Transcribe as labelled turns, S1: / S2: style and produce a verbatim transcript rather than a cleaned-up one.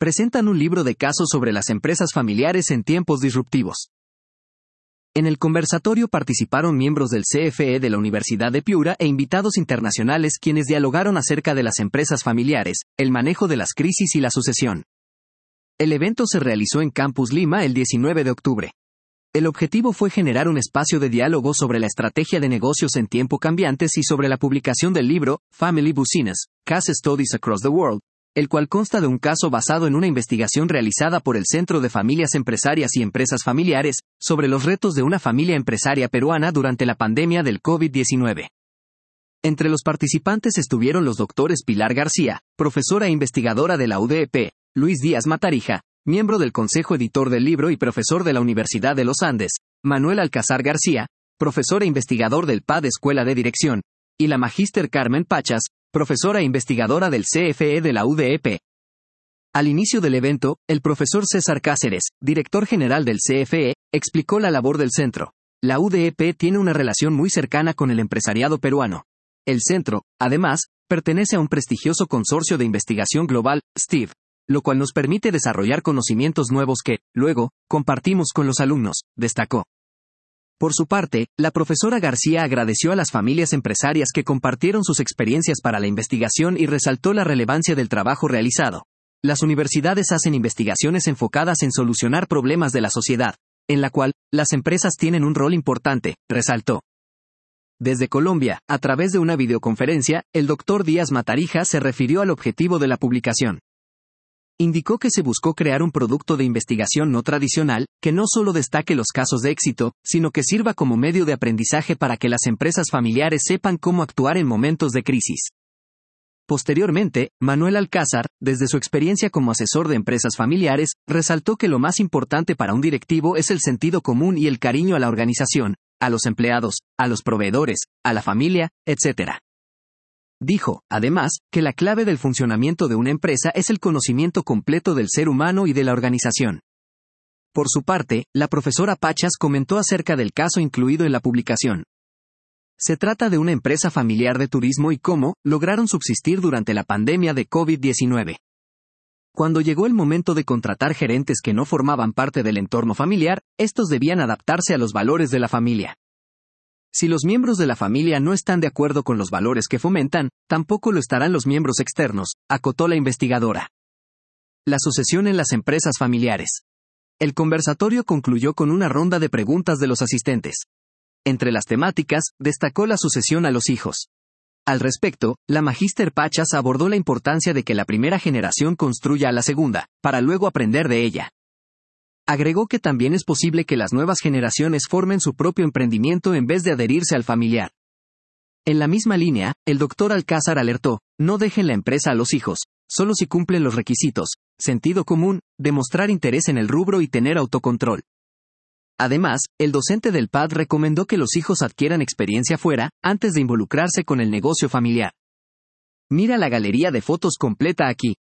S1: presentan un libro de casos sobre las empresas familiares en tiempos disruptivos. En el conversatorio participaron miembros del C F E de la Universidad de Piura e invitados internacionales quienes dialogaron acerca de las empresas familiares, el manejo de las crisis y la sucesión. El evento se realizó en Campus Lima el diecinueve de octubre. El objetivo fue generar un espacio de diálogo sobre la estrategia de negocios en tiempos cambiantes y sobre la publicación del libro Family Business, Case Studies Across the World, el cual consta de un caso basado en una investigación realizada por el Centro de Familias Empresarias y Empresas Familiares, sobre los retos de una familia empresaria peruana durante la pandemia del COVID diecinueve. Entre los participantes estuvieron los doctores Pilar García, profesora e investigadora de la U D E P, Luis Díaz Matarija, miembro del Consejo Editor del libro y profesor de la Universidad de los Andes, Manuel Alcázar García, profesor e investigador del P A D Escuela de Dirección, y la magíster Carmen Pachas, profesora e investigadora del C F E de la U D E P. Al inicio del evento, el profesor César Cáceres, director general del C F E, explicó la labor del centro. La U D E P tiene una relación muy cercana con el empresariado peruano. El centro, además, pertenece a un prestigioso consorcio de investigación global, STIV, lo cual nos permite desarrollar conocimientos nuevos que, luego, compartimos con los alumnos, destacó. Por su parte, la profesora García agradeció a las familias empresarias que compartieron sus experiencias para la investigación y resaltó la relevancia del trabajo realizado. Las universidades hacen investigaciones enfocadas en solucionar problemas de la sociedad, en la cual, las empresas tienen un rol importante, resaltó. Desde Colombia, a través de una videoconferencia, el doctor Díaz Matarija se refirió al objetivo de la publicación. Indicó que se buscó crear un producto de investigación no tradicional, que no solo destaque los casos de éxito, sino que sirva como medio de aprendizaje para que las empresas familiares sepan cómo actuar en momentos de crisis. Posteriormente, Manuel Alcázar, desde su experiencia como asesor de empresas familiares, resaltó que lo más importante para un directivo es el sentido común y el cariño a la organización, a los empleados, a los proveedores, a la familia, etcétera. Dijo, además, que la clave del funcionamiento de una empresa es el conocimiento completo del ser humano y de la organización. Por su parte, la profesora Pachas comentó acerca del caso incluido en la publicación. Se trata de una empresa familiar de turismo y cómo lograron subsistir durante la pandemia de COVID diecinueve. Cuando llegó el momento de contratar gerentes que no formaban parte del entorno familiar, estos debían adaptarse a los valores de la familia. Si los miembros de la familia no están de acuerdo con los valores que fomentan, tampoco lo estarán los miembros externos, acotó la investigadora. La sucesión en las empresas familiares. El conversatorio concluyó con una ronda de preguntas de los asistentes. Entre las temáticas, destacó la sucesión a los hijos. Al respecto, la magíster Pachas abordó la importancia de que la primera generación construya a la segunda, para luego aprender de ella. Agregó que también es posible que las nuevas generaciones formen su propio emprendimiento en vez de adherirse al familiar. En la misma línea, el doctor Alcázar alertó, no dejen la empresa a los hijos, solo si cumplen los requisitos, sentido común, demostrar interés en el rubro y tener autocontrol. Además, el docente del P A D recomendó que los hijos adquieran experiencia fuera, antes de involucrarse con el negocio familiar. Mira la galería de fotos completa aquí.